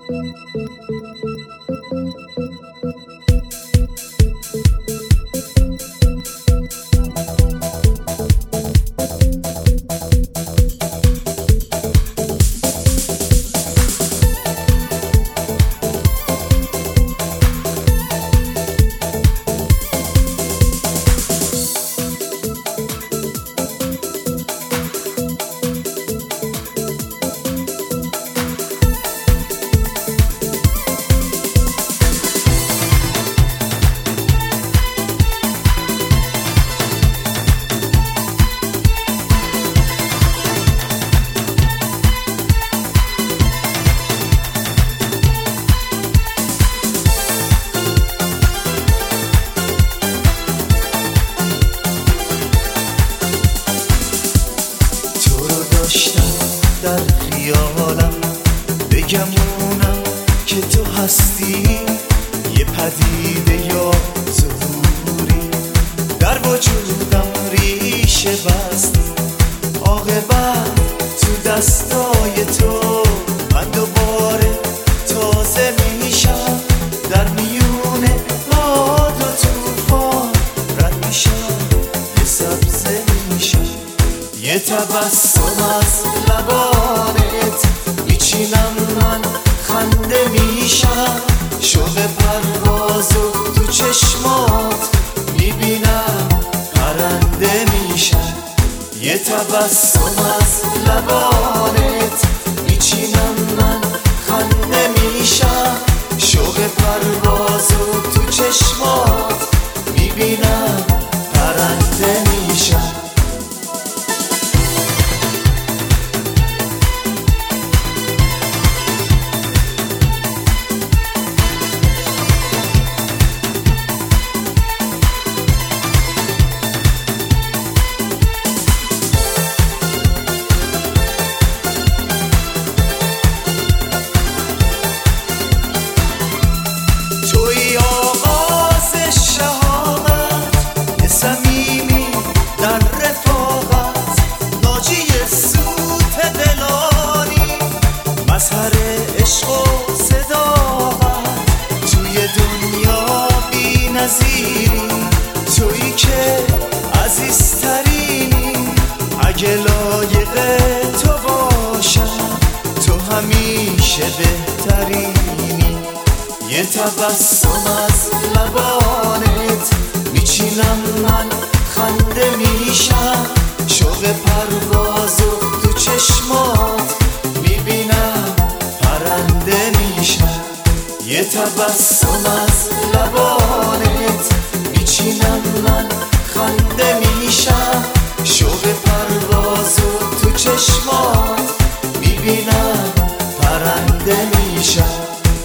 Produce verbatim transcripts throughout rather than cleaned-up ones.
در خیالم بگمونم که تو هستی، یه پدیده یا ظهوری در وجودم ریشه بست. عاقبت تو دستای تو من دوباره تازه میشم، در میون باد و توفان رد میشم، یه سبزه میشم، یه تبسم از لبانت میچینم، من خنده میشم، شوق پروازو تو چشمات میبینم، پرنده میشم، یه تبسم از لبانت میچینم، من خنده میشم، شوق پروازو تو چشمات میبینم، پرنده میشم. مظهر عشق و صداقت توی دنیا بی نظیری، تویی که عزیزترینی، اگه لایق تو باشم تو همیشه بهترینی، یه تبسم از لبانت میچینم، من خنده میشم، شوق پروازو تو چشمات میبینم، پرنده میشم، یه تبسم از لبانت میچینم، من خنده میشم، شوق پروازو تو چشمات میبینم، پرنده میشم.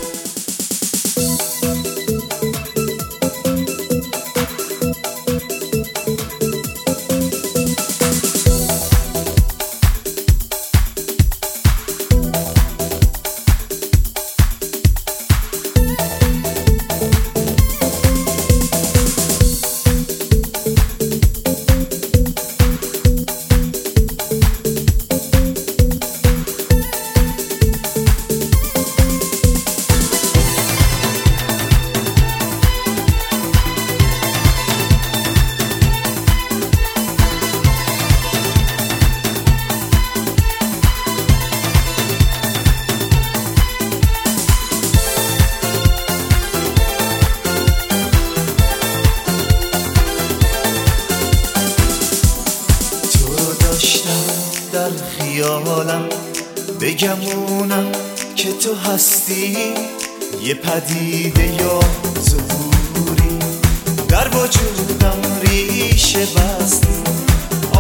در خیالم بگمونم که تو هستی، یه پدیده یا ظهوری در وجودم ریشه بست.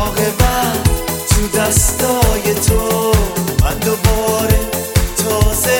عاقبت تو دستای تو من دوباره تازه